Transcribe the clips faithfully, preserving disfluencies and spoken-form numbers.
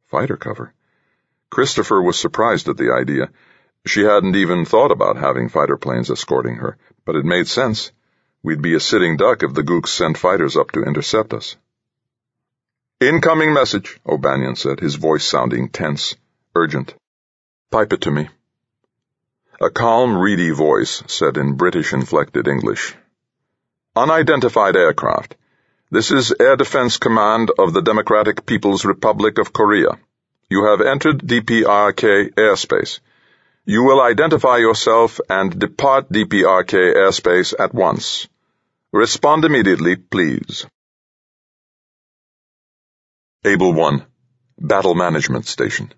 Fighter cover? Christopher was surprised at the idea. She hadn't even thought about having fighter planes escorting her, but it made sense. We'd be a sitting duck if the Gooks sent fighters up to intercept us. "Incoming message," O'Banion said, his voice sounding tense, urgent. "Pipe it to me." A calm, reedy voice said in British-inflected English, "Unidentified aircraft. This is Air Defense Command of the Democratic People's Republic of Korea. You have entered D P R K airspace. You will identify yourself and depart D P R K airspace at once. Respond immediately, please." Able one, Battle Management Station.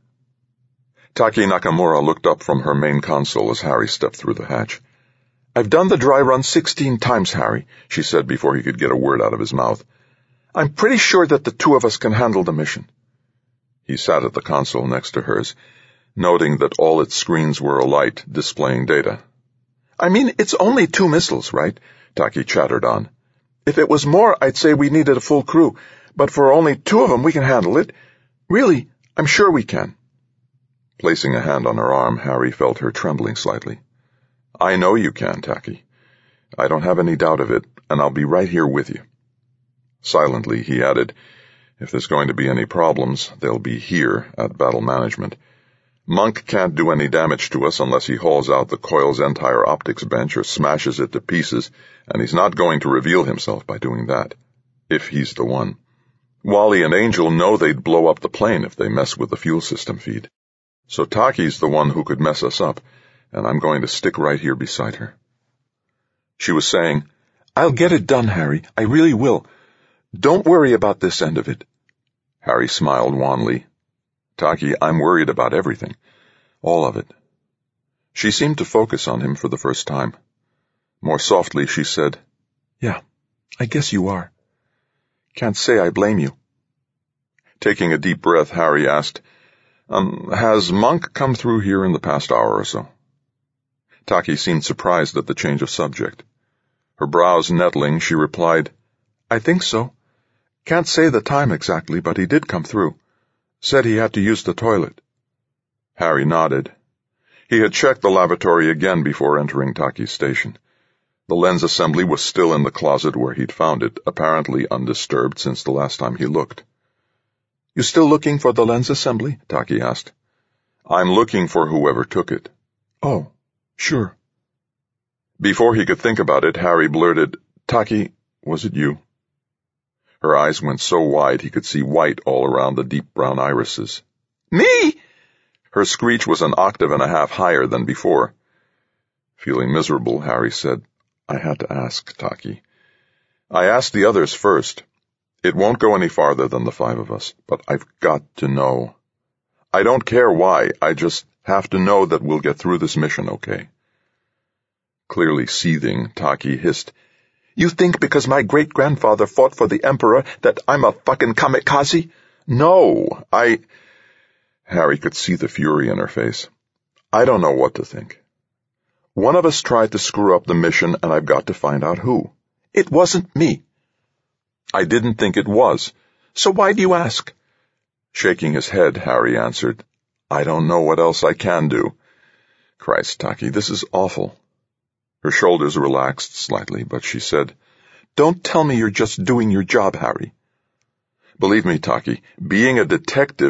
Taki Nakamura looked up from her main console as Harry stepped through the hatch. "I've done the dry run sixteen times, Harry," she said before he could get a word out of his mouth. "I'm pretty sure that the two of us can handle the mission." He sat at the console next to hers, noting that all its screens were alight, displaying data. "I mean, it's only two missiles, right?" Taki chattered on. "If it was more, I'd say we needed a full crew, but for only two of them we can handle it. Really, I'm sure we can." Placing a hand on her arm, Harry felt her trembling slightly. "I know you can, Taki. I don't have any doubt of it, and I'll be right here with you." Silently, he added, "If there's going to be any problems, they'll be here at Battle Management. Monk can't do any damage to us unless he hauls out the coil's entire optics bench or smashes it to pieces, and he's not going to reveal himself by doing that, if he's the one. Wally and Angel know they'd blow up the plane if they mess with the fuel system feed. So Taki's the one who could mess us up, and I'm going to stick right here beside her." She was saying, "I'll get it done, Harry. I really will. Don't worry about this end of it." Harry smiled wanly. "Taki, I'm worried about everything. All of it." She seemed to focus on him for the first time. More softly, she said, "Yeah, I guess you are. Can't say I blame you." Taking a deep breath, Harry asked, Um, has Monk come through here in the past hour or so?" Taki seemed surprised at the change of subject. Her brows nettling, she replied, "I think so. Can't say the time exactly, but he did come through. Said he had to use the toilet." Harry nodded. He had checked the lavatory again before entering Taki's station. The lens assembly was still in the closet where he'd found it, apparently undisturbed since the last time he looked. "You still looking for the lens assembly?" Taki asked. "I'm looking for whoever took it." "Oh, sure." Before he could think about it, Harry blurted, "Taki, was it you?" Her eyes went so wide he could see white all around the deep brown irises. "Me?" Her screech was an octave and a half higher than before. Feeling miserable, Harry said, "I had to ask, Taki. I asked the others first. It won't go any farther than the five of us, but I've got to know. I don't care why, I just have to know that we'll get through this mission okay." Clearly seething, Taki hissed, "You think because my great-grandfather fought for the Emperor that I'm a fucking kamikaze? No, I—" Harry could see the fury in her face. "I don't know what to think. One of us tried to screw up the mission, and I've got to find out who. It wasn't me." "I didn't think it was. So why do you ask?" Shaking his head, Harry answered, "I don't know what else I can do. Christ, Taki, this is awful." Her shoulders relaxed slightly, but she said, "Don't tell me you're just doing your job, Harry." "Believe me, Taki, being a detective